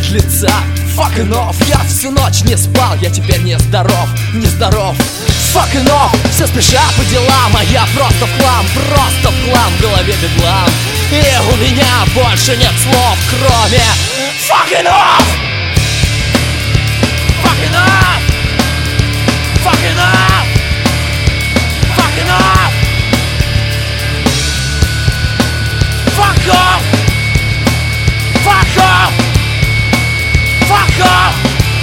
лица. Fucking off, я всю ночь не спал, я теперь не здоров, не здоров. Fucking off, все спешат по делам, а я просто в хлам, в голове бедлам. И у меня больше нет слов, кроме fucking off. Fucking off. Fucking off. Fucking off. Fuck off. Fuck off. Fuck off.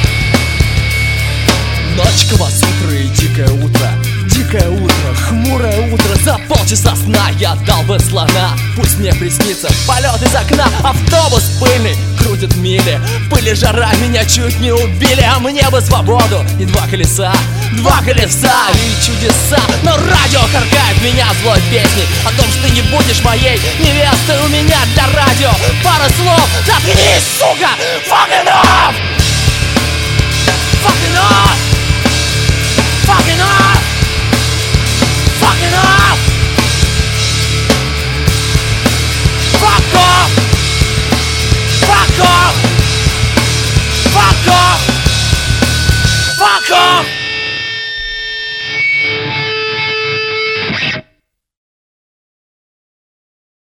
Ночь, утро и дикое утро. Дикое утро, хмурое утро. За полчаса сна я дал бы слона. Пусть мне приснится полет из окна. Автобус пыльный крутит мили. Пыль и жара меня чуть не убили. А мне бы свободу и два колеса и чудеса. Но радио каркает меня злой песней о том, что ты не будешь моей невестой. У меня для радио пара слов. Заткнись, сука! Fucking off! Fucking off! Fucking off!